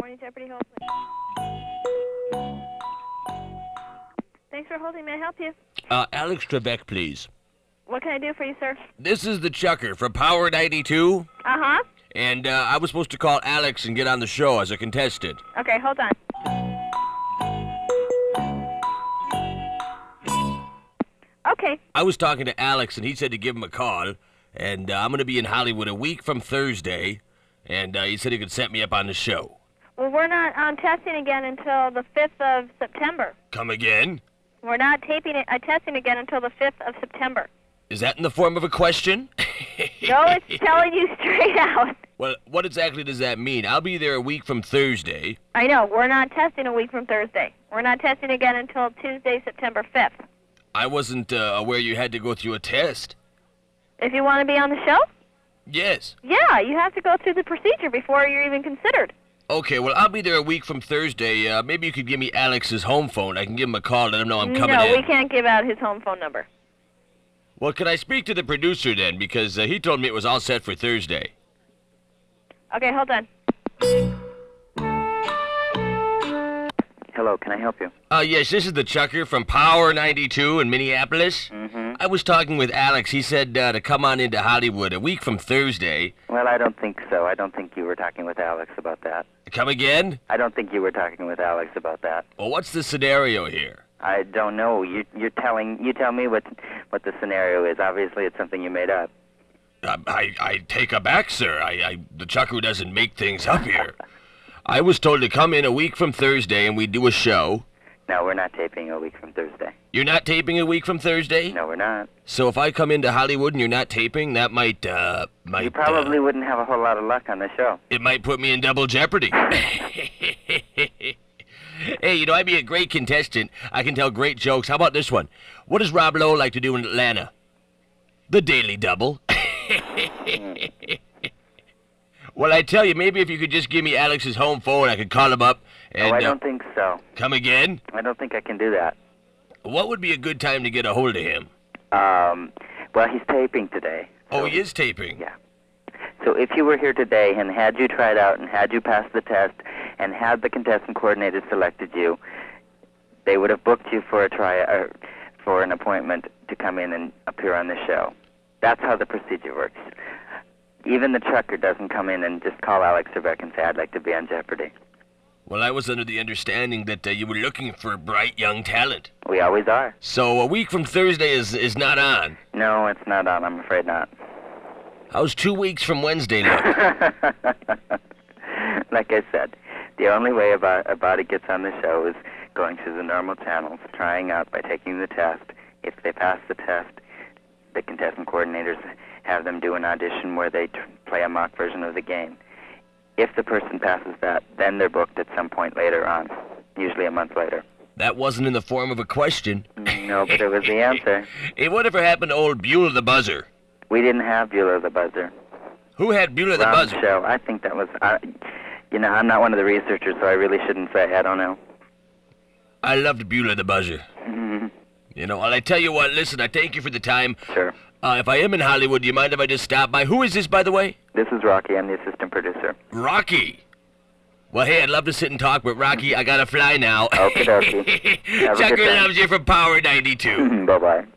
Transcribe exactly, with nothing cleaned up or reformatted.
Morning Jeopardy, hold please. Thanks for holding. May I help you? Uh, Alex Trebek, please. What can I do for you, sir? This is the Chucker from Power ninety-two. Uh-huh. And uh, I was supposed to call Alex and get on the show as a contestant. Okay, hold on. Okay. I was talking to Alex, and he said to give him a call. And uh, I'm going to be in Hollywood a week from Thursday. And uh, he said he could set me up on the show. Well, we're not um, testing again until the fifth of September. Come again? We're not taping it, uh, testing again until the fifth of September. Is that in the form of a question? No, it's telling you straight out. Well, what exactly does that mean? I'll be there a week from Thursday. I know. We're not testing a week from Thursday. We're not testing again until Tuesday, September fifth. I wasn't uh, aware you had to go through a test. If you want to be on the show? Yes. Yeah, you have to go through the procedure before you're even considered. Okay, well, I'll be there a week from Thursday. Uh, maybe you could give me Alex's home phone. I can give him a call, let him know I'm coming no, in. No, we can't give out his home phone number. Well, can I speak to the producer then? Because uh, he told me it was all set for Thursday. Okay, hold on. Hello, can I help you? Uh, yes, this is the Chucker from Power ninety-two in Minneapolis. Mm-hmm. I was talking with Alex. He said uh, to come on into Hollywood a week from Thursday. Well, I don't think so. I don't think you were talking with Alex about that. Come again? I don't think you were talking with Alex about that. Well, what's the scenario here? I don't know. You, you're telling. You tell me what what the scenario is. Obviously, it's something you made up. Uh, I I take aback, sir. I, I the Chucker doesn't make things up here. I was told to come in a week from Thursday and we'd do a show. No, we're not taping a week from Thursday. You're not taping a week from Thursday? No, we're not. So if I come into Hollywood and you're not taping, that might, uh, might... You probably uh, wouldn't have a whole lot of luck on the show. It might put me in double jeopardy. Hey, you know, I'd be a great contestant. I can tell great jokes. How about this one? What does Rob Lowe like to do in Atlanta? The Daily Double. Well, I tell you, maybe if you could just give me Alex's home phone, I could call him up and... Oh, I uh, don't think so. Come again? I don't think I can do that. What would be a good time to get a hold of him? Um, well, he's taping today. Oh, so- he is taping? Yeah. So if you were here today and had you tried out and had you passed the test and had the contestant coordinator selected you, they would have booked you for a try or for an appointment to come in and appear on the show. That's how the procedure works. Even the Chucker doesn't come in and just call Alex Trebek and say, I'd like to be on Jeopardy. Well, I was under the understanding that uh, you were looking for bright young talent. We always are. So a week from Thursday is is not on. No, it's not on. I'm afraid not. How's two weeks from Wednesday look? Like I said, the only way a, bo- a body gets on the show is going through the normal channels, trying out by taking the test. If they pass the test, the contestant coordinators have them do an audition where they t- play a mock version of the game. If the person passes that, then they're booked at some point later on, usually a month later. That wasn't in the form of a question. No, but it was the answer. Hey, whatever happened to old Beulah the Buzzer? We didn't have Beulah the Buzzer. Who had Beulah the Ron's Buzzer? show. I think that was... Uh, you know, I'm not one of the researchers, so I really shouldn't say. I don't know. I loved Beulah the Buzzer. Mm-hmm. You know, well, I tell you what, listen, I thank you for the time. Sure. Uh, if I am in Hollywood, do you mind if I just stop by? Who is this, by the way? This is Rocky. I'm the assistant producer. Rocky. Well, hey, I'd love to sit and talk, but Rocky, I gotta fly now. Okie dokie. Have a good Chucker time. loves you from Power ninety-two. Bye-bye.